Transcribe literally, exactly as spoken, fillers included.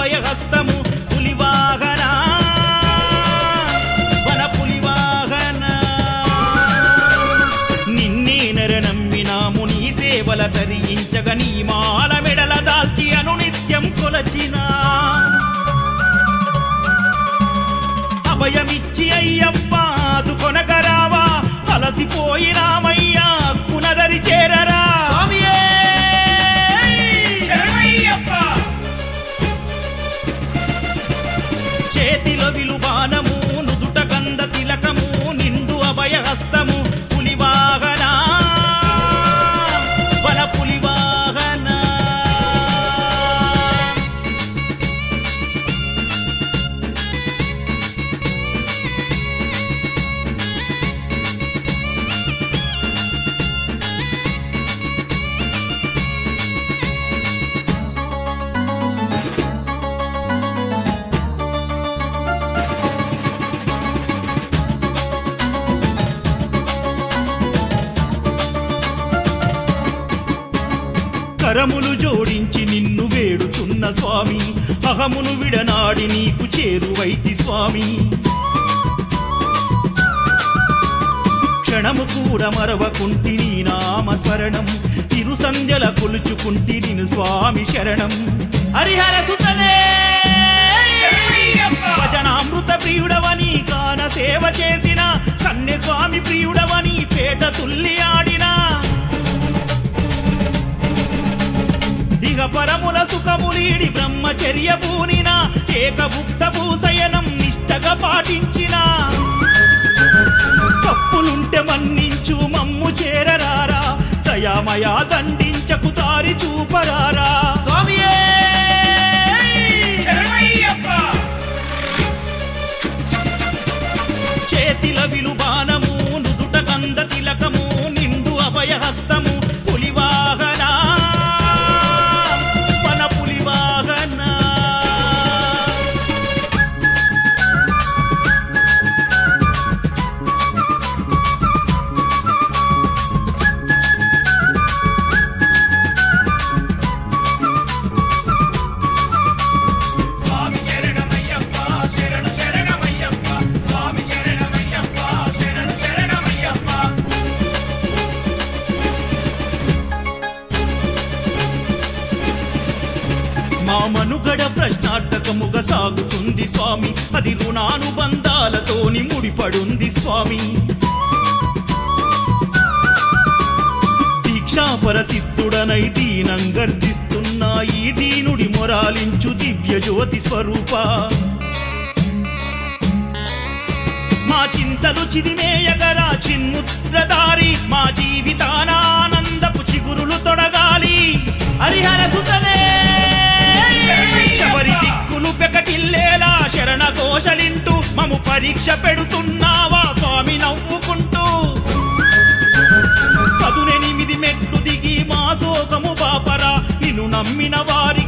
అభయహస్తము పులివాహన వన పులివాహన నిన్నే నరనమ్మినాము నీ సేవల ధరించగ నీ మాల మెడల దాల్చి అనునిత్యం కొలచినా అభయమిచ్చి అయ్యప్ప ఆదుకొనగరావా అలసిపోయినామయ్యా కునదరి చేరరా చేతిలో విలుబానము నుదుట గంధ తిలకము నిండు అభయహస్తము పులివాహన వన పులివాహన కరములు జోడించి నిన్ను వేడుతున్న స్వామి అహమును విడనాడి నీకు చేరువైతి స్వామి క్షణము కూడా మరవకుంటి నీ నామస్మరణం తిరు సంధ్యల కొలుచుకుంటి నిన్ను స్వామి శరణం హరిహర సుతనే భజనామృత ప్రియుడవని గాన సేవ చేసిన కన్నె స్వామి ప్రియుడవని పేట తుల్లి ఆడినా పరముల సుఖములీడి బ్రహ్మచర్య పూనిన ఏకభుక్త భూసయనం నిష్టగా పాటించిన తప్పులుంటే మన్నించు మమ్ము చేరరారా దయామయా దండించకు దారి చూపరారా స్వామియే చేతిల విలుబానము నుదుట గంధ తిలకము నిండు అభయహస్తము పులివాహన మా మనుగడ ప్రశ్నార్థకముగా సాగుతుంది స్వామి అది రుణానుబంధాలతోని ముడిపడుంది స్వామి దీక్షాపర సిద్ధుడనై దీనం గర్జిస్తున్న ఈ దీనుడి మొరాలించు దివ్య జ్యోతి స్వరూప మా చింతలు చిదిమేయగరా చిన్ముద్రదారి మా జీవితాన ఆనందపు చిగురులు తొడగాలి హరిహర సుతనే శబరి దిక్కులు పెకటిల్లేలా శరణ ఘోషలింటూ మము పరీక్ష పెడుతున్నావా స్వామి నవ్వుకుంటూ పదునెనిమిది మెట్లు దిగి మా శోకము బాపరా నిన్ను నమ్మిన వారి